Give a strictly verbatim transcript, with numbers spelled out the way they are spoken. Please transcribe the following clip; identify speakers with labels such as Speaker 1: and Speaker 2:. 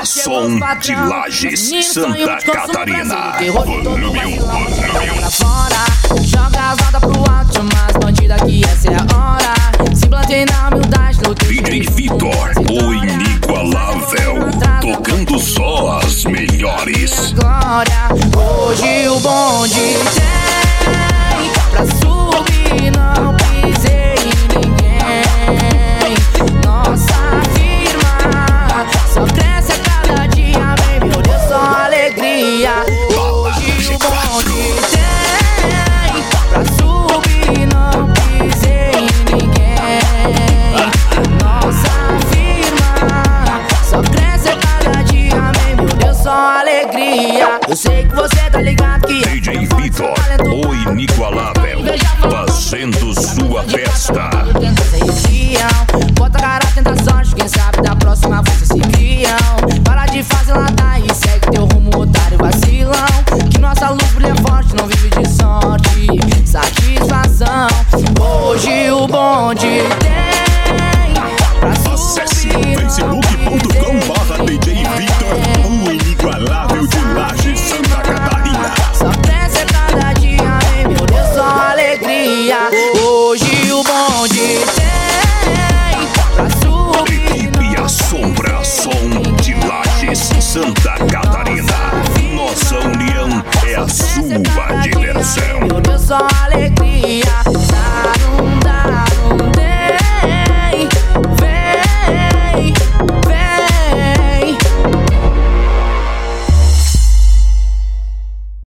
Speaker 1: som de Lages, Santa Catarina. Volume
Speaker 2: um. Joga as notas pro alto, chama as bandidas que essa é a hora. Se plantei na humildade, no teu
Speaker 1: D J Vitor, o inigualável, tocando só as melhores.
Speaker 2: Hoje o bonde tem pra subir, não pisei em ninguém. Nossa firma só cresce a cada dia, vem, meu Deus, só alegria. Hoje o bonde tem pra subir, não pisei em ninguém. Nossa firma só cresce a cada dia, vem, meu Deus, só alegria. Eu sei que você tá ligado que
Speaker 1: D J Vitor, o inigualável, fazendo sua festa.
Speaker 2: Bota a cara, tenta sorte, quem sabe da próxima vocês se criam. Para de fazer lata e segue teu rumo, otário vacilão. Que nossa luz brilha forte, não vive de sorte, satisfação. Hoje o bonde tem pra subir.
Speaker 1: Acesse facebook ponto com barra D J Vitor, o inigualável de Lages, Santa Catarina.
Speaker 2: Só cresce a cada dia, vem, meu Deus, só alegria. Hoje o bonde tem pra subir.
Speaker 1: Equipe A Sombra, som de Lages, Santa Catarina. Nossa união é a sua diversão.
Speaker 2: Meu Deus, só alegria. Darum, darum.